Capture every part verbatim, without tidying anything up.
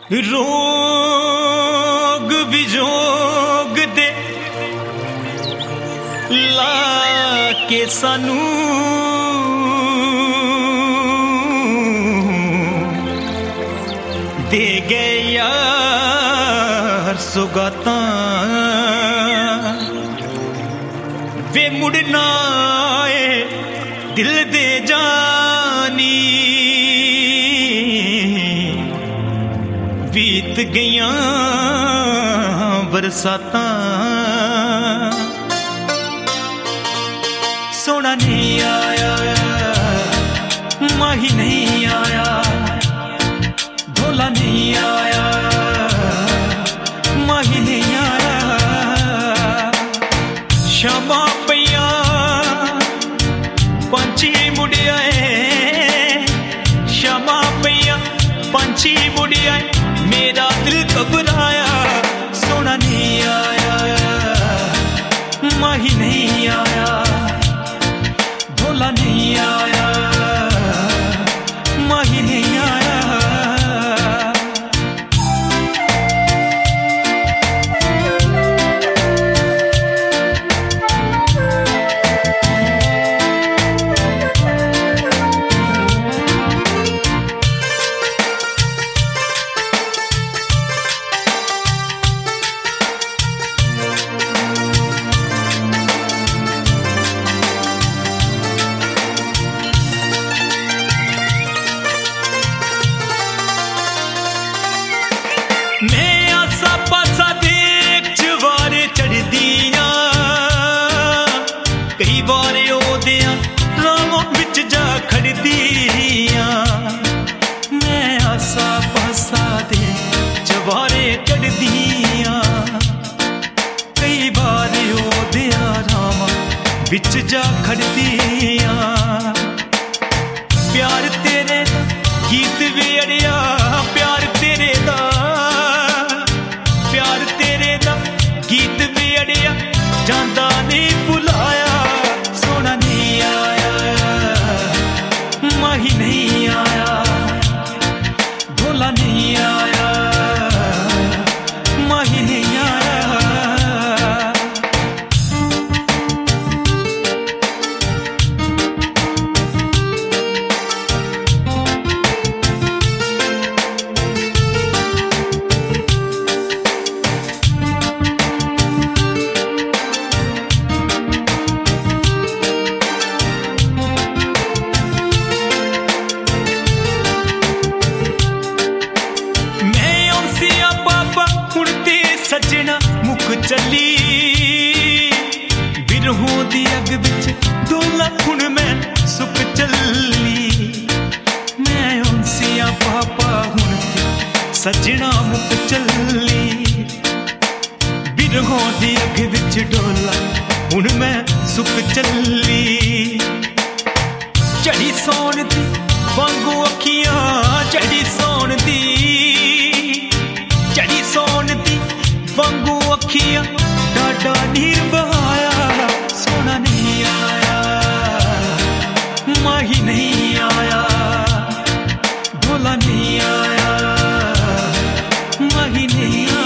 रोग विजोग दे ला के सानू दे गए यार सुगाता वे मुड़ना आए दिल दे जानी बीत गईया बरसाता सोना नहीं आया माही नहीं आया ढोला नहीं आया माही नहीं आया शामा पैया पंछी मुड़िया शामा पैया पंछी मुड़िया मेरा दिल घबराया सोना नहीं आया माही नहीं आया ढोला नहीं आया माही नहीं आया मैं आसा पासा देख जवारे चढ़ दिया कई बार ओदिया रामों बिच जा खड़ दिया मैं आसा पासा देख जवारे चढ़ दिया कई बार ओदिया रामों बिच जा खड़ दिया प्यार तेरे गीत वे अड़िया प्यार तेरे दा गीत भी अड़िया जांदा नहीं बुलाया सोना नहीं आया माही नहीं आया ढोला नहीं आया माही नहीं आया सजना मुख चली बिरहों दी अग बिच डोला हुण मैं सुख चली मैं उनसिया पापा हुण सजना मुख चली बिरहों दी अग बिच डोला हुण मैं सुख चली चढ़ी सौन दी वांगू अखियां चढ़ी सौन दी चढ़ी सौन दी वांगू अखियां डाडा नीर बहाया सोना नहीं आया माही नहीं आया ढोला नहीं आया माही नहीं आया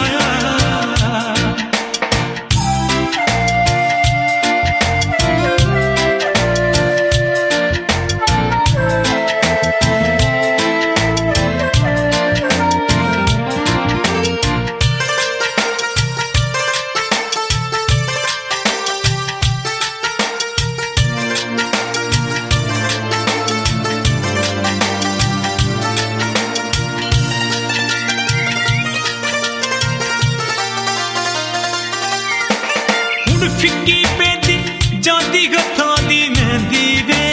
फिक्की पेंदी जाती हथां दी मेहंदी वे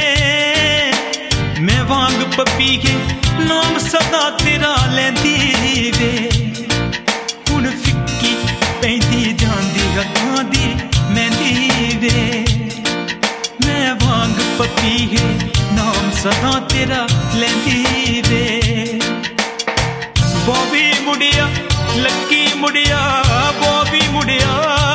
मैं वांग पपी के नाम सदा तेरा लैंदी वे हुण फिक्की पेंदी जाती हथां दी मेहंदी वे मैं वांग पपी के नाम सदा तेरा लैंदी वे बॉबी मुड़िया लक्की मुड़िया बॉबी मुड़िया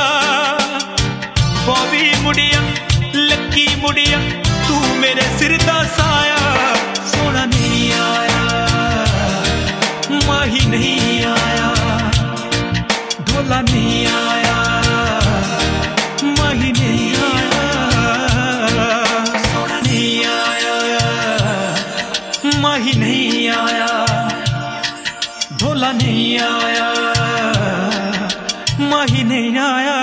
बॉबी मुड़िया लक्की मुड़िया तू मेरे सिर दा साया सोना नहीं आया माही नहीं ढोला नहीं आया, माही नहीं आया, सोना नहीं आया, माही नहीं आया, ढोला नहीं आया, माही नहीं आया।